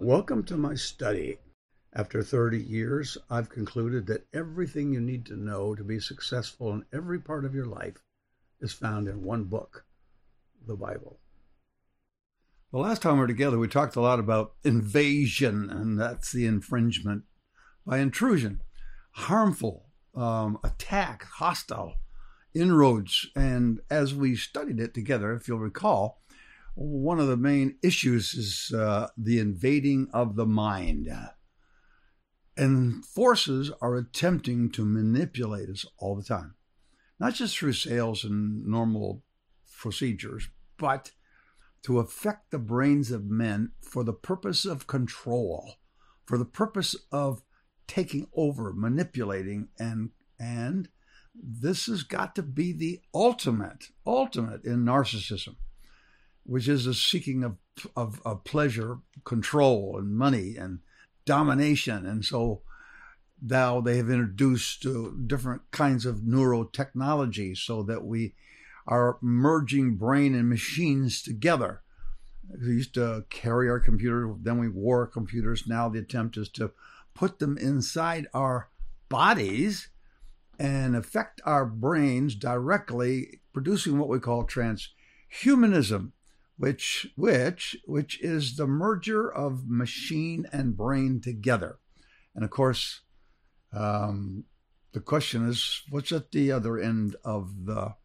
Welcome to my study. After 30 years, I've concluded that everything you need to know to be successful in every part of your life is found in one book, the Bible. The last time we were together, we talked a lot about invasion, and that's the infringement by intrusion, harmful, attack, hostile inroads. And as we studied it together, if you'll recall, one of the main issues is the invading of the mind. And forces are attempting to manipulate us all the time, not just through sales and normal procedures, but to affect the brains of men for the purpose of control, for the purpose of taking over, manipulating, and this has got to be the ultimate in narcissism, which is the seeking of pleasure, control, and money, and domination. And so now they have introduced different kinds of neurotechnology so that we are merging brain and machines together. We used to carry our computer, then we wore computers. Now the attempt is to put them inside our bodies and affect our brains directly, producing what we call transhumanism, which is the merger of machine and brain together. And of course, the question is, what's at the other end of the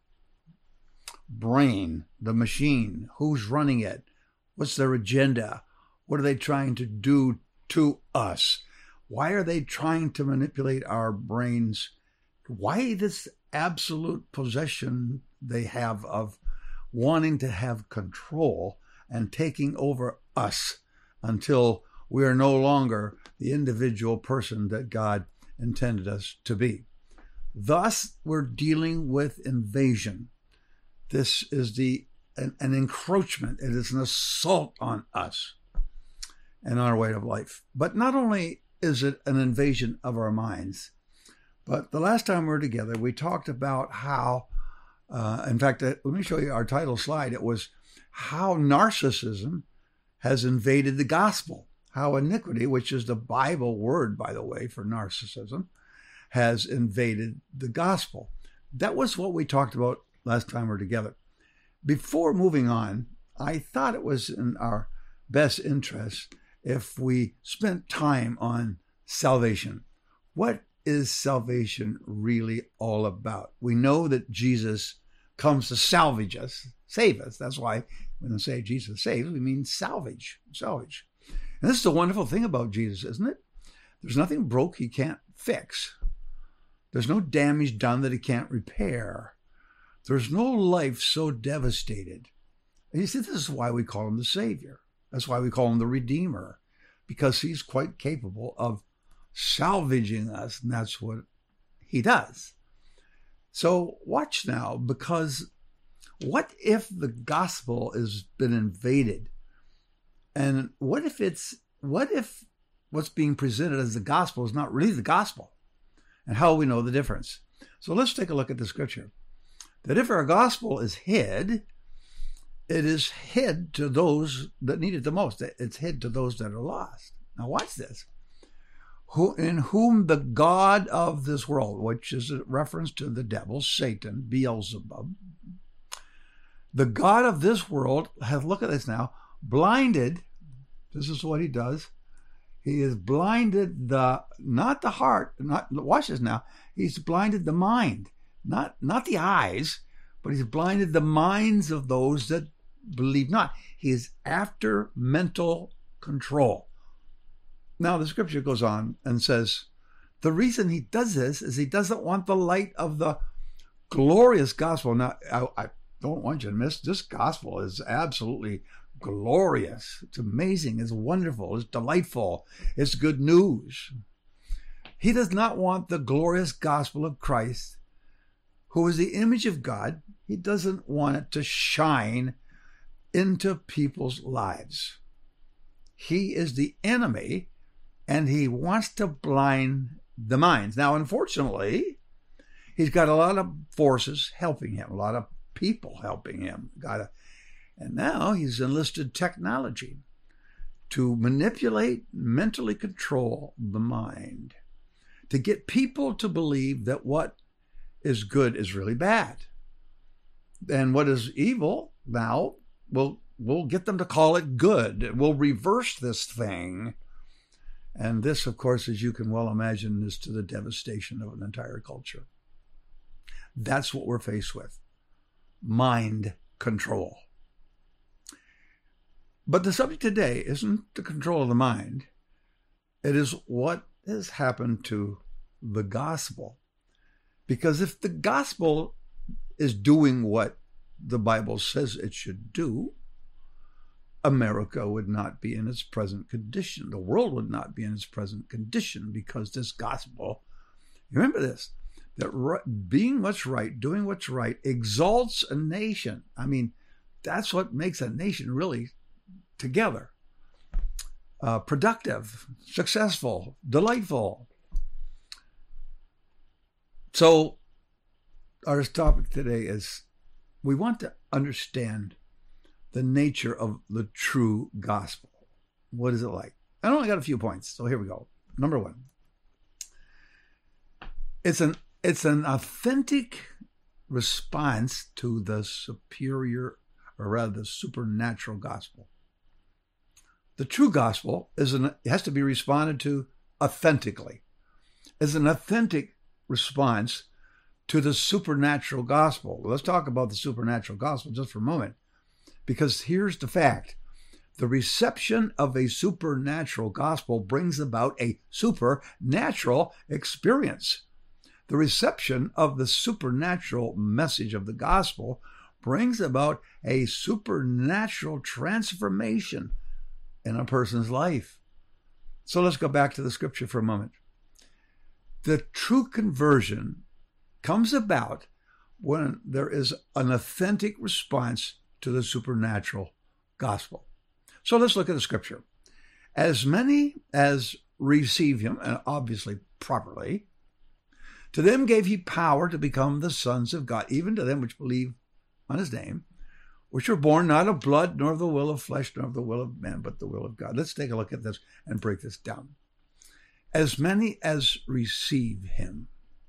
brain, the machine? Who's running it? What's their agenda? What are they trying to do to us? Why are they trying to manipulate our brains? Why this absolute possession they have of wanting to have control and taking over us until we are no longer the individual person that God intended us to be. Thus, we're dealing with invasion. This is an encroachment. It is an assault on us and our way of life. But not only is it an invasion of our minds, but the last time we were together, we talked about how in fact, let me show you our title slide. It was how narcissism has invaded the gospel, how iniquity, which is the Bible word, by the way, for narcissism, has invaded the gospel. That was what we talked about last time we were together. Before moving on, I thought it was in our best interest if we spent time on salvation. What is salvation really all about? We know that Jesus comes to salvage us, save us. That's why when we say Jesus saves, we mean salvage. And this is the wonderful thing about Jesus, isn't it? There's nothing broke he can't fix. There's no damage done that he can't repair. There's no life so devastated. And you see, this is why we call him the Savior. That's why we call him the Redeemer, because he's quite capable of salvaging us, and that's what he does. So watch now, because what if the gospel has been invaded? And what if what's being presented as the gospel is not really the gospel? And how we know the difference? So let's take a look at the scripture. That if our gospel is hid, it is hid to those that need it the most. It's hid to those that are lost. Now watch this. In whom the God of this world, which is a reference to the devil, Satan, Beelzebub, the God of this world hath, look at this now, blinded, this is what he does, he has blinded not the heart, watch this now, he's blinded the mind, not the eyes, but he's blinded the minds of those that believe not. He is after mental control. Now, the scripture goes on and says, the reason he does this is he doesn't want the light of the glorious gospel. Now, I don't want you to miss, this gospel is absolutely glorious. It's amazing. It's wonderful. It's delightful. It's good news. He does not want the glorious gospel of Christ, who is the image of God. He doesn't want it to shine into people's lives. He is the enemy, and he wants to blind the minds. Now, unfortunately, he's got a lot of forces helping him, a lot of people helping him. And now he's enlisted technology to manipulate, mentally control the mind, to get people to believe that what is good is really bad. And what is evil now, we'll get them to call it good. We'll reverse this thing. And this, of course, as you can well imagine, is to the devastation of an entire culture. That's what we're faced with. Mind control. But the subject today isn't the control of the mind. It is what has happened to the gospel. Because if the gospel is doing what the Bible says it should do, America would not be in its present condition. The world would not be in its present condition because this gospel, remember this, that being what's right, doing what's right, exalts a nation. I mean, that's what makes a nation really together. Productive, successful, delightful. So our topic today is we want to understand the nature of the true gospel. What is it like? I only got a few points, so here we go. Number one, it's an authentic response to the superior, or rather the supernatural gospel. The true gospel has to be responded to authentically. It's an authentic response to the supernatural gospel. Let's talk about the supernatural gospel just for a moment, because here's the fact. The reception of a supernatural gospel brings about a supernatural experience. The reception of the supernatural message of the gospel brings about a supernatural transformation in a person's life. So let's go back to the scripture for a moment. The true conversion comes about when there is an authentic response to the supernatural gospel. So let's look at the scripture. As many as receive him, and obviously properly, to them gave he power to become the sons of God, even to them which believe on his name, which were born not of blood, nor of the will of flesh, nor of the will of man, but the will of God. Let's take a look at this and break this down. As many as receive him,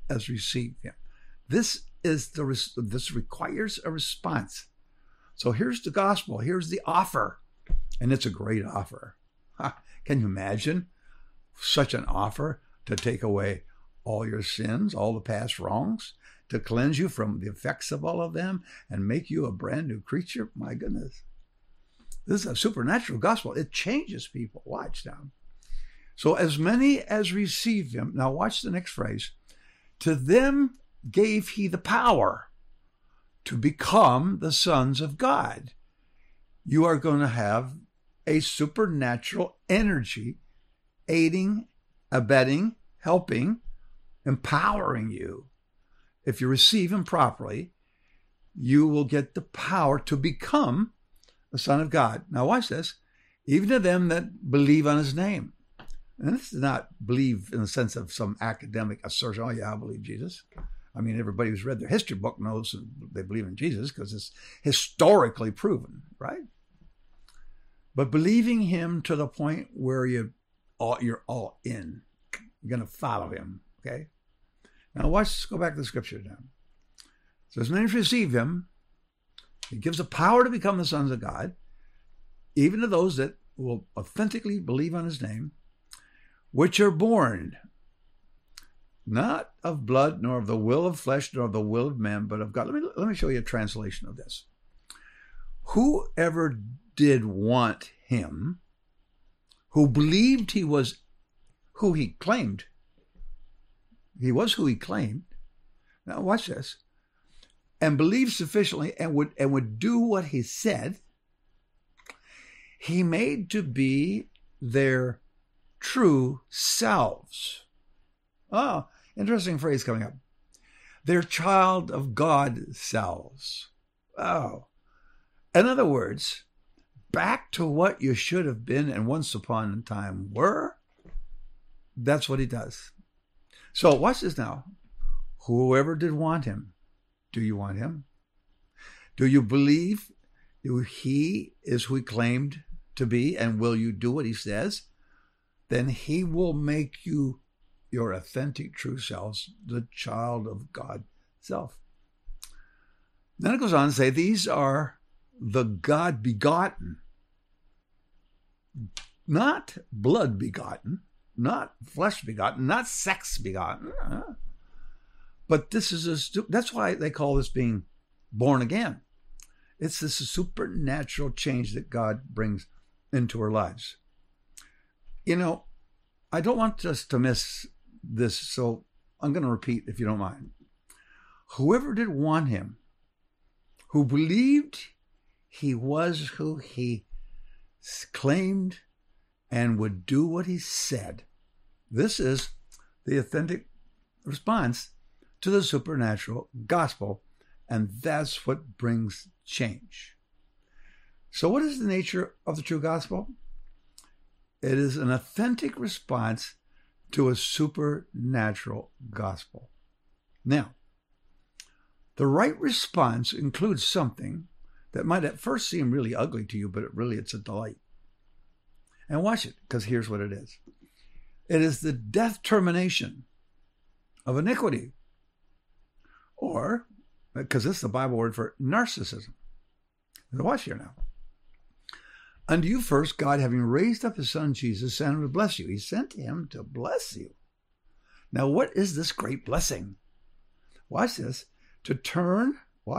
This requires a response. So here's the gospel. Here's the offer. And it's a great offer. Can you imagine such an offer to take away all your sins, all the past wrongs, to cleanse you from the effects of all of them and make you a brand new creature? My goodness. This is a supernatural gospel. It changes people. Watch now. So as many as receive him, now watch the next phrase, to them gave he the power to become the sons of God. You are going to have a supernatural energy aiding, abetting, helping, empowering you. If you receive him properly, you will get the power to become the Son of God. Now watch this. Even to them that believe on his name. And this is not believe in the sense of some academic assertion. Oh yeah, I believe Jesus. I mean, everybody who's read their history book knows they believe in Jesus because it's historically proven, right? But believing him to the point where you're all in. You're going to follow him, okay? Now let's go back to the scripture now. So as many as receive him, he gives the power to become the sons of God, even to those that will authentically believe on his name, which are born not of blood, nor of the will of flesh, nor of the will of man, but of God. Let me show you a translation of this. Whoever did want him, who believed he was who he claimed, he was who he claimed. Now watch this. And believed sufficiently and would do what he said, he made to be their true selves. Oh, interesting phrase coming up. Their child of God selves. Oh. In other words, back to what you should have been and once upon a time were. That's what he does. So watch this now. Whoever did want him, do you want him? Do you believe he is who he claimed to be, and will you do what he says, then he will make you your authentic true selves, the child of God self. Then it goes on to say, these are the God begotten, not blood begotten, not flesh begotten, not sex begotten, but this is that's why they call this being born again. It's this supernatural change that God brings into our lives. You know, I don't want us to miss this, so I'm going to repeat if you don't mind. Whoever did want him, who believed he was who he claimed and would do what he said. This is the authentic response to the supernatural gospel, and that's what brings change. So what is the nature of the true gospel? It is an authentic response to a supernatural gospel. Now, the right response includes something that might at first seem really ugly to you, but it's a delight. And watch it, because here's what it is. It is the death termination of iniquity. Or, because this is the Bible word for narcissism. Watch here now. Unto you first, God, having raised up his son Jesus, sent him to bless you. He sent him to bless you. Now, what is this great blessing? Watch this. To turn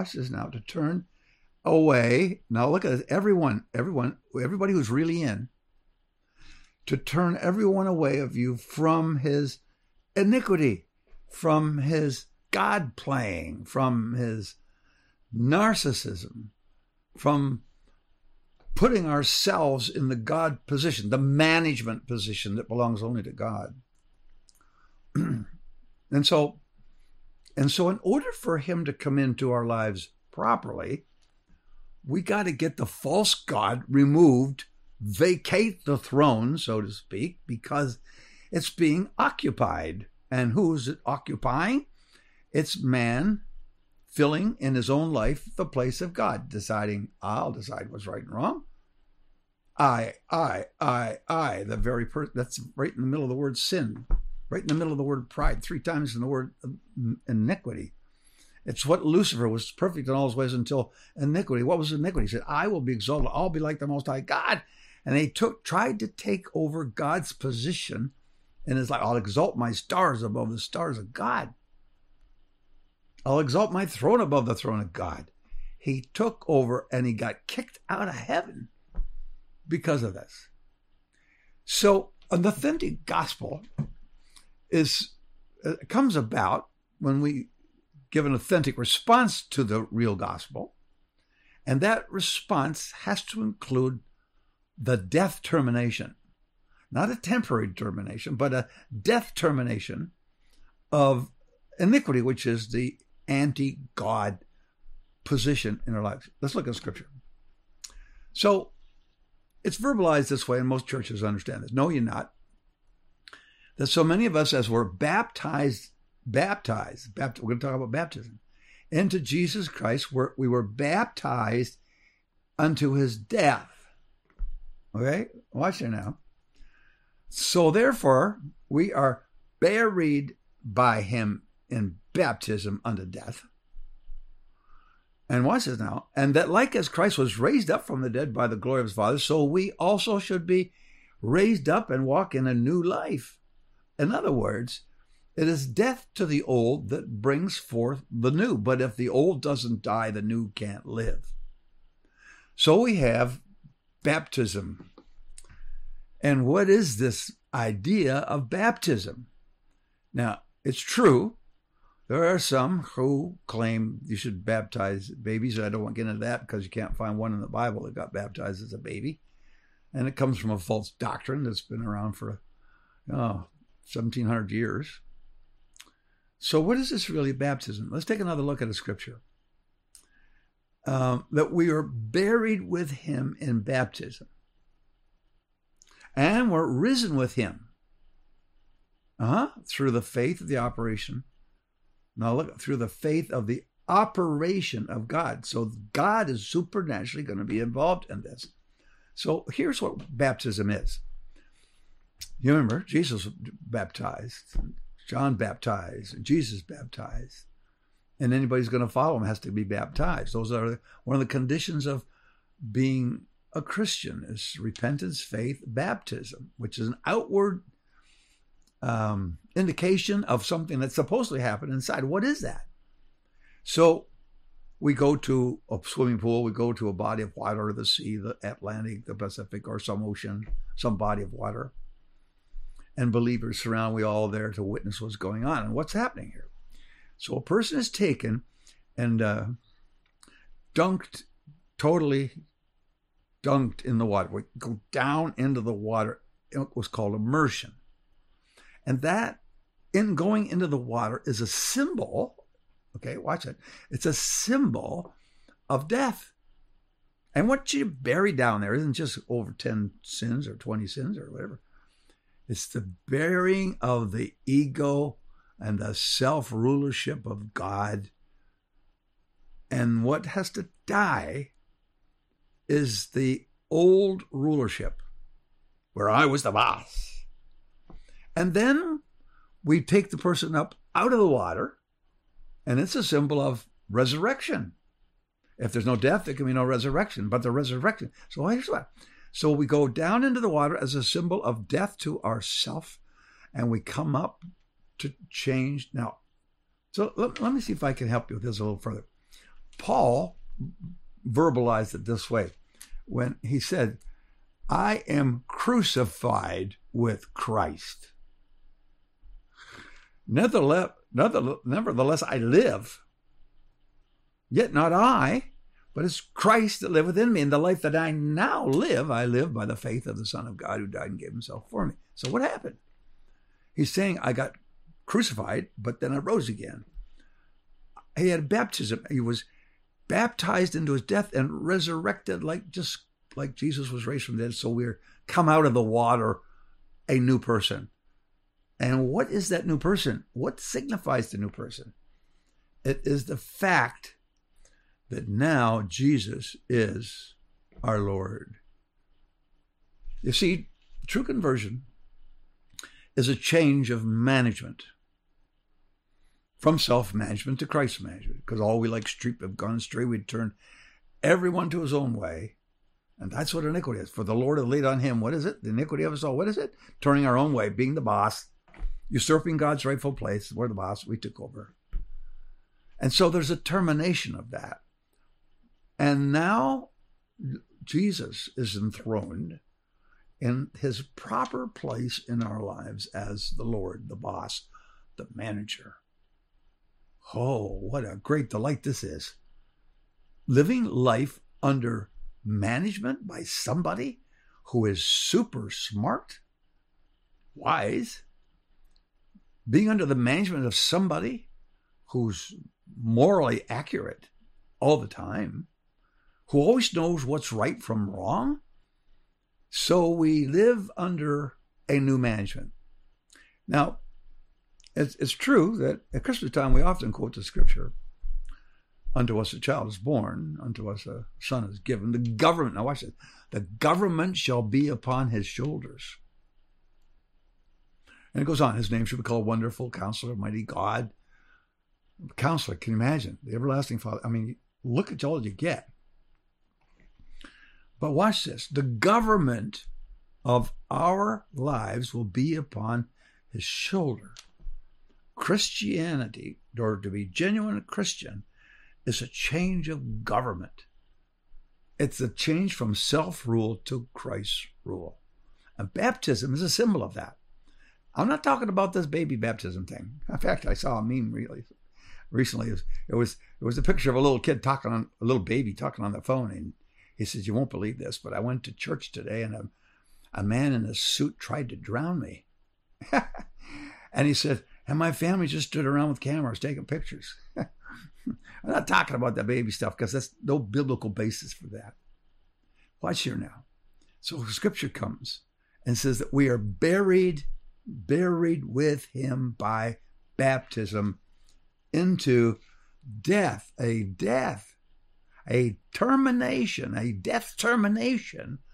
away. Now look at this. Everybody who's really in. To turn everyone away of you from his iniquity, from his God playing, from his narcissism, from putting ourselves in the God position, the management position that belongs only to God. And so in order for him to come into our lives properly, we got to get the false God removed, vacate the throne, so to speak, because it's being occupied. And who's it occupying? It's man filling in his own life the place of God, deciding, I'll decide what's right and wrong. I, the very person, that's right in the middle of the word sin, right in the middle of the word pride, 3 times in the word iniquity. It's what Lucifer was perfect in all his ways until iniquity. What was iniquity? He said, I will be exalted. I'll be like the Most High God. And they tried to take over God's position. And it's like, I'll exalt my stars above the stars of God. I'll exalt my throne above the throne of God. He took over and he got kicked out of heaven because of this. So an authentic gospel comes about when we give an authentic response to the real gospel. And that response has to include the death termination, not a temporary termination, but a death termination of iniquity, which is the anti-God position in our lives. Let's look at Scripture. So it's verbalized this way, and most churches understand this. No, you're not. That so many of us, as we're baptized, we're going to talk about baptism, into Jesus Christ, we were baptized unto his death. Okay? Watch it now. So therefore, we are buried by him in baptism unto death. And watch this now. And that like as Christ was raised up from the dead by the glory of his Father, so we also should be raised up and walk in a new life. In other words, it is death to the old that brings forth the new. But if the old doesn't die, the new can't live. So we have baptism. And what is this idea of baptism? Now, it's true. There are some who claim you should baptize babies. I don't want to get into that because you can't find one in the Bible that got baptized as a baby. And it comes from a false doctrine that's been around for 1,700 years. So what is this really baptism? Let's take another look at a scripture. That we are buried with him in baptism. And we're risen with him. Through the faith of the operation. Now look, through the faith of the operation of God. So God is supernaturally going to be involved in this. So here's what baptism is. You remember, Jesus baptized, John baptized, Jesus baptized, and anybody's going to follow him has to be baptized. Those are one of the conditions of being a Christian is repentance, faith, baptism, which is an outward indication of something that's supposed to happen inside. What is that? So we go to a swimming pool, we go to a body of water, the sea, the Atlantic, the Pacific, or some ocean, some body of water. And believers surround, we all there to witness what's going on and what's happening here. So a person is taken and totally dunked in the water. We go down into the water. It was called immersion. And that, in going into the water, is a symbol. Okay, watch it. It's a symbol of death. And what you bury down there isn't just over 10 sins or 20 sins or whatever. It's the burying of the ego and the self-rulership of God. And what has to die is the old rulership, where I was the boss. And then we take the person up out of the water, and it's a symbol of resurrection. If there's no death, there can be no resurrection, but the resurrection. So here's what. So we go down into the water as a symbol of death to ourself, and we come up to change. Now, so let me see if I can help you with this a little further. Paul verbalized it this way when he said, I am crucified with Christ. Nevertheless, I live, yet not I, but it's Christ that liveth in me. And the life that I now live, I live by the faith of the Son of God who died and gave himself for me. So what happened? He's saying I got crucified, but then I rose again. He had baptism. He was baptized into his death and resurrected just like Jesus was raised from the dead. So we're come out of the water a new person. And what is that new person? What signifies the new person? It is the fact that now Jesus is our Lord. You see, true conversion is a change of management from self-management to Christ management, because all we like street have gone astray. We'd turn everyone to his own way. And that's what iniquity is. For the Lord hath laid on him, what is it? The iniquity of us all. What is it? Turning our own way, being the boss, usurping God's rightful place. We're the boss. We took over. And so there's a termination of that. And now Jesus is enthroned in his proper place in our lives as the Lord, the boss, the manager. Oh, what a great delight this is. Living life under management by somebody who is super smart, wise, being under the management of somebody who's morally accurate all the time, who always knows what's right from wrong. So we live under a new management. Now, it's true that at Christmas time we often quote the scripture, unto us a child is born, unto us a son is given. The government, now watch this, the government shall be upon his shoulders. And it goes on, his name shall be called Wonderful Counselor, Mighty God. Counselor, can you imagine? The everlasting Father. I mean, look at all you get. But watch this. The government of our lives will be upon his shoulder. Christianity, or to be genuine Christian, is a change of government. It's a change from self-rule to Christ's rule. And baptism is a symbol of that. I'm not talking about this baby baptism thing. In fact, I saw a meme recently. It was a picture of a little kid a little baby talking on the phone, and he says, "You won't believe this, but I went to church today, and a man in a suit tried to drown me." And he said, and my family just stood around with cameras taking pictures. I'm not talking about that baby stuff because there's no biblical basis for that. Watch here now. So scripture comes and says that we are buried with him by baptism into death, a death termination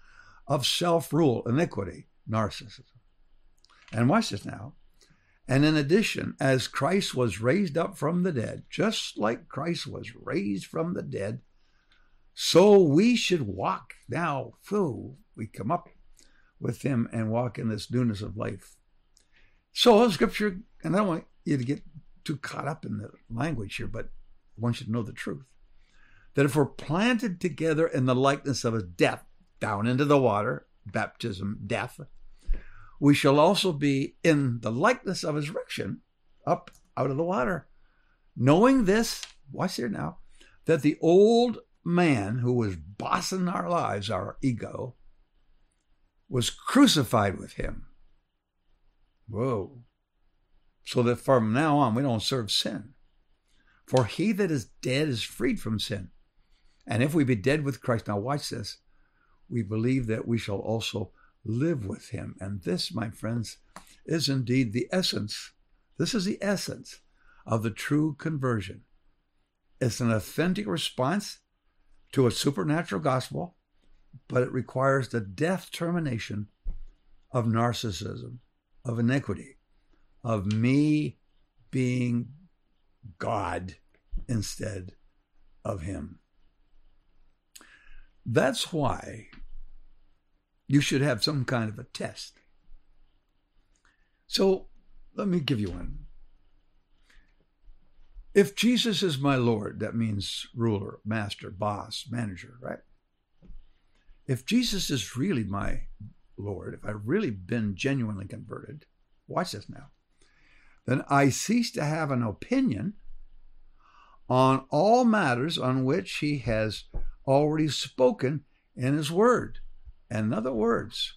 of self-rule, iniquity, narcissism. And watch this now. And in addition, as Christ was raised up from the dead, just like Christ was raised from the dead, so we should walk now. We come up with him and walk in this newness of life. So the scripture, and I don't want you to get too caught up in the language here, but I want you to know the truth. That if we're planted together in the likeness of his death, down into the water, baptism, death, we shall also be in the likeness of his resurrection, up out of the water. Knowing this, watch here now, that the old man who was bossing our lives, our ego, was crucified with him. Whoa. So that from now on, we don't serve sin. For he that is dead is freed from sin. And if we be dead with Christ, now watch this, we believe that we shall also live with him. And this, my friends, is indeed the essence. This is the essence of the true conversion. It's an authentic response to a supernatural gospel, but it requires the death termination of narcissism, of iniquity, of me being God instead of him. That's why you should have some kind of a test. So let me give you one. If Jesus is my Lord, that means ruler, master, boss, manager, right? If Jesus is really my Lord, if I've really been genuinely converted, watch this now, then I cease to have an opinion on all matters on which he has already spoken in his word. In other words,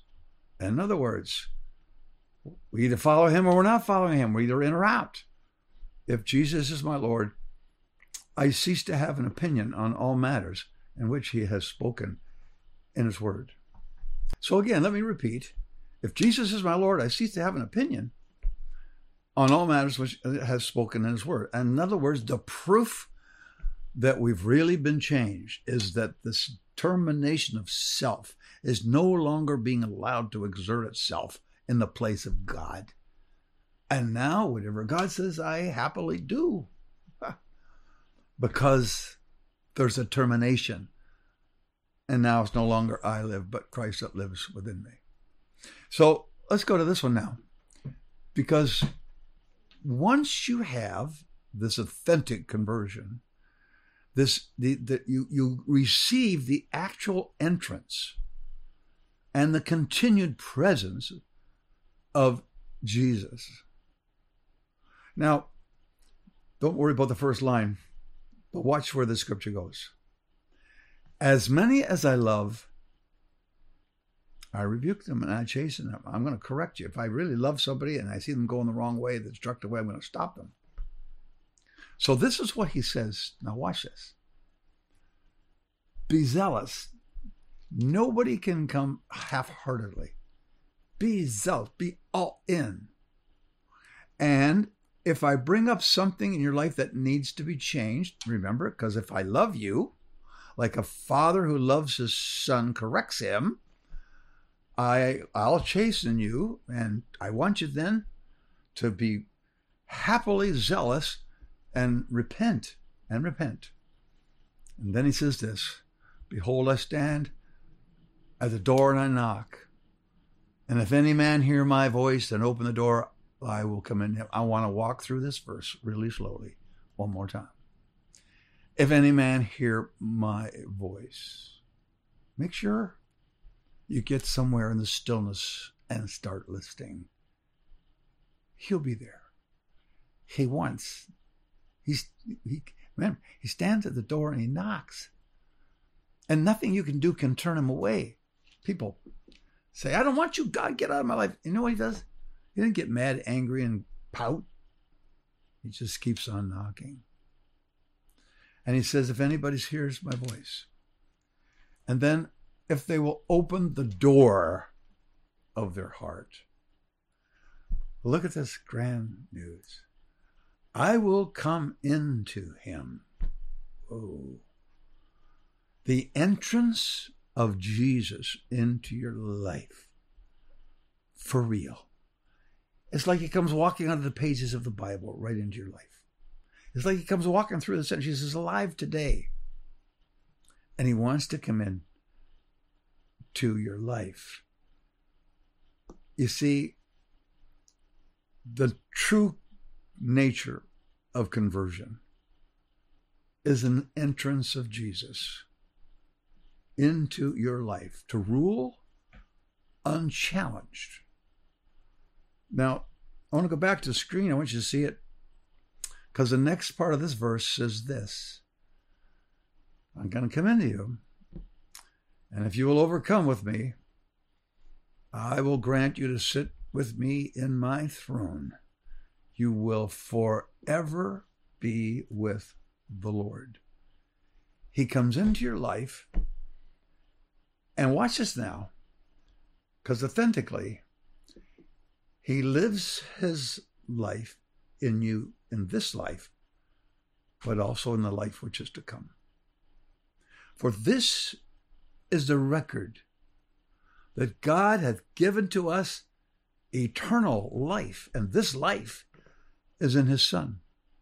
we either follow him or we're not following him. We're either in or out. If Jesus is my Lord, I cease to have an opinion on all matters in which he has spoken in his word. So again, let me repeat. If Jesus is my Lord, I cease to have an opinion on all matters which he has spoken in his word. And in other words, the proof that we've really been changed is that this termination of self is no longer being allowed to exert itself in the place of God. And now, whatever God says, I happily do. Because there's a termination. And now it's no longer I live, but Christ that lives within me. So let's go to this one now. Because once you have this authentic conversion, you receive the actual entrance and the continued presence of Jesus. Now, don't worry about the first line, but watch where the scripture goes. As many as I love, I rebuke them and I chasten them. I'm going to correct you. If I really love somebody and I see them going the wrong way, the destructive way, I'm going to stop them. So this is what he says. Now watch this. Be zealous. Nobody can come half-heartedly. Be zealous. Be all in. And if I bring up something in your life that needs to be changed, remember, because if I love you, like a father who loves his son corrects him, I'll chasten you, and I want you then to be happily zealous and repent. And then he says this, behold, I stand at the door and I knock. And if any man hear my voice and open the door, I will come in. I want to walk through this verse really slowly one more time. If any man hear my voice, make sure you get somewhere in the stillness and start listening. He'll be there. He wants. He stands at the door and he knocks. And nothing you can do can turn him away. People say, I don't want you, God, get out of my life. You know what he does? He doesn't get mad, angry, and pout. He just keeps on knocking. And he says, if anybody hears my voice, and then if they will open the door of their heart, look at this grand news. I will come into him. Oh. The entrance of Jesus into your life. For real. It's like he comes walking onto the pages of the Bible right into your life. It's like he comes walking through the sentence. Jesus is alive today. And he wants to come in to your life. You see, the true nature of conversion is an entrance of Jesus into your life to rule unchallenged. Now, I want to go back to the screen. I want you to see it, because the next part of this verse says this: I'm going to come into you, and if you will overcome with me, I will grant you to sit with me in my throne. You will forever be with the Lord. He comes into your life, and watch this now, because authentically, he lives his life in you in this life, but also in the life which is to come. For this is the record that God hath given to us eternal life, and this life is in his Son.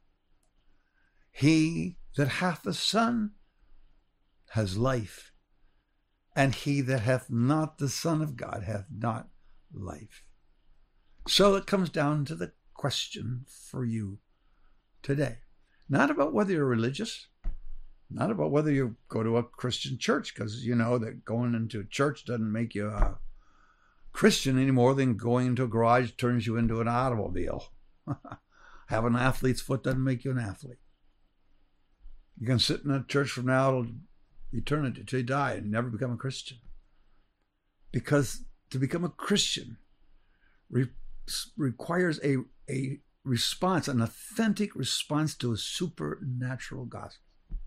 He that hath the Son has life, and he that hath not the Son of God hath not life. So it comes down to the question for you today. Not about whether you're religious, not about whether you go to a Christian church, because you know that going into a church doesn't make you a Christian any more than going into a garage turns you into an automobile. Having an athlete's foot doesn't make you an athlete. You can sit in a church from now till eternity, till you die, and never become a Christian. Because to become a Christian requires a response, an authentic response to a supernatural gospel.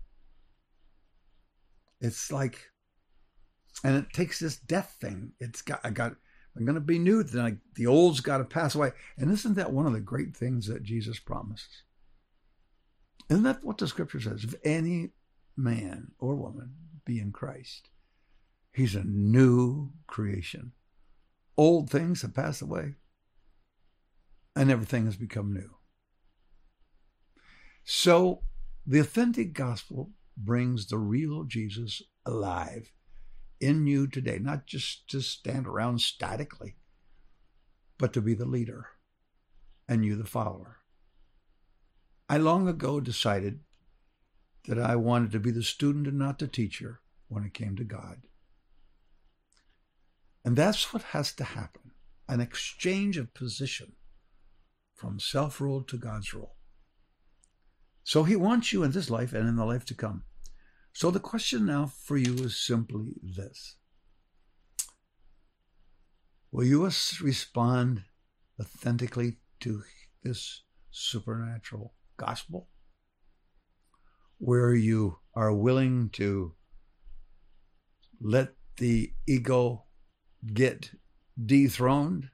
It's like, and it takes this death thing. I'm going to be new. Then the old's got to pass away. And isn't that one of the great things that Jesus promises? Isn't that what the scripture says? If any man or woman be in Christ, he's a new creation. Old things have passed away, and everything has become new. So the authentic gospel brings the real Jesus alive in you today, not just to stand around statically, but to be the leader and you the follower. I long ago decided that I wanted to be the student and not the teacher when it came to God. And that's what has to happen, an exchange of position from self-rule to God's rule. So he wants you in this life and in the life to come. So the question now for you is simply this: will you respond authentically to this supernatural gospel, where you are willing to let the ego get dethroned,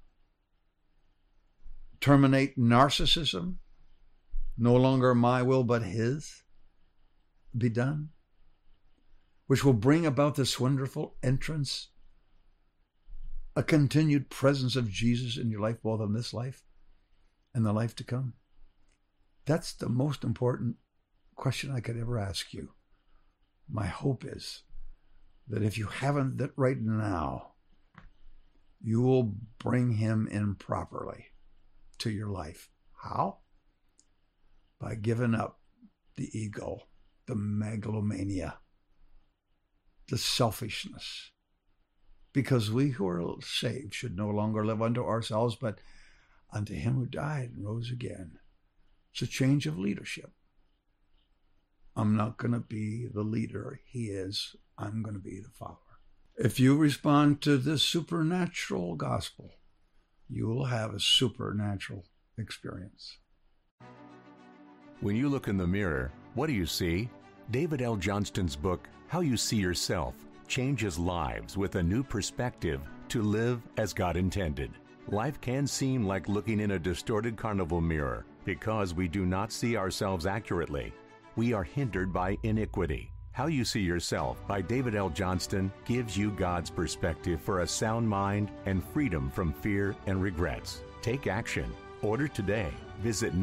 terminate narcissism, no longer my will but his be done, which will bring about this wonderful entrance, a continued presence of Jesus in your life, both in this life and the life to come? That's the most important question I could ever ask you. My hope is that if you haven't that right now, you will bring him in properly to your life. How? By giving up the ego, the megalomania, the selfishness. Because we who are saved should no longer live unto ourselves, but unto him who died and rose again. It's a change of leadership. I'm not going to be the leader he is. I'm going to be the follower. If you respond to this supernatural gospel, you will have a supernatural experience. When you look in the mirror, what do you see? David L. Johnston's book, How You See Yourself, changes lives with a new perspective to live as God intended. Life can seem like looking in a distorted carnival mirror because we do not see ourselves accurately. We are hindered by iniquity, How You See Yourself by David L. Johnston gives you God's perspective for a sound mind and freedom from fear and regrets. Take action. Order today. Visit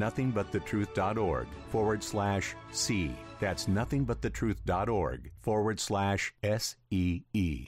nothingbuttetruth.org/C. That's nothingbuttetruth.org/SEE.